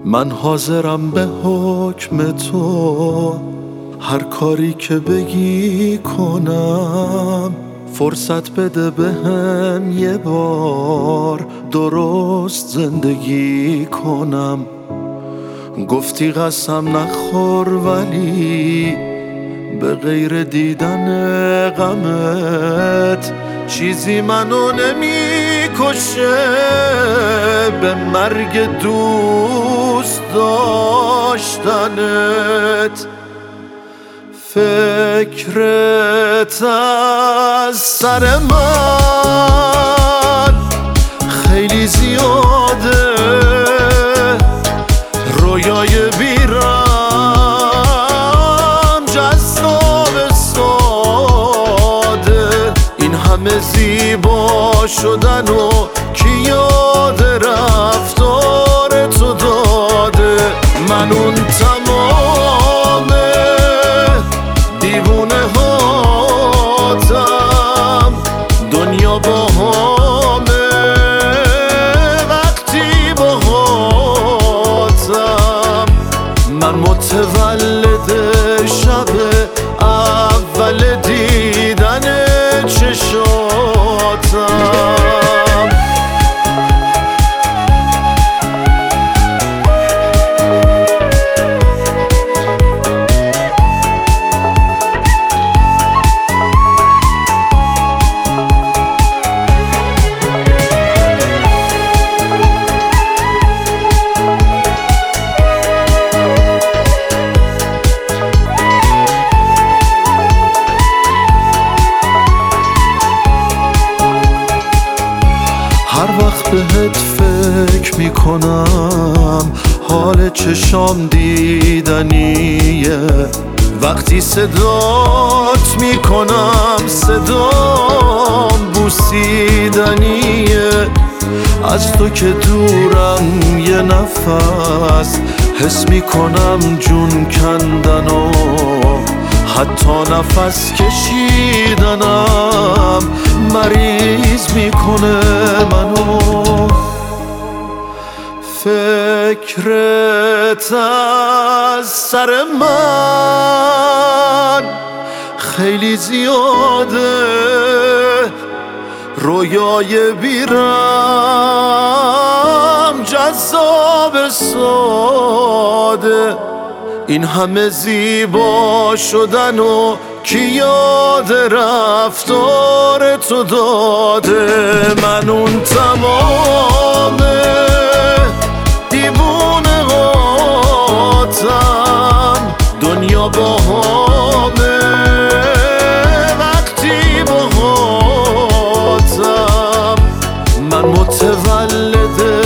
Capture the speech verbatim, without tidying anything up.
من حاضرم به حکم تو هر کاری که بگی کنم. فرصت بده بهم یه بار درست زندگی کنم. گفتی قسم نخور ولی به غیر دیدن غمت چیزی منو نمیکشه به مرگ دوست داشتنت. فکرت از سر من خیلی زیاده، رویای بیرم جذاب ساده. این همه زیبا شدن و کی یاد رفتار تو داده. من اون تمام دیوونه هاتم، دنیا با همه وقتی با هاتم. من متولد شب اول دیدن چشاتم. هر وقت بهت فکر میکنم حال چشام دیدنیه. وقتی صدات میکنم صدام بوسیدنیه. از تو که دورم یه نفس حس میکنم جون کندن و حتی نفس کشیدنم مریض میکنه منو. فکرت از سر من خیلی زیاده، رویای بیرم جذاب ساده. این همه زیبا شدن و کی یاد رفتار تو داده. من اون تمام دیوونه هاتم، دنیا با همه وقتی با هاتم. من متولد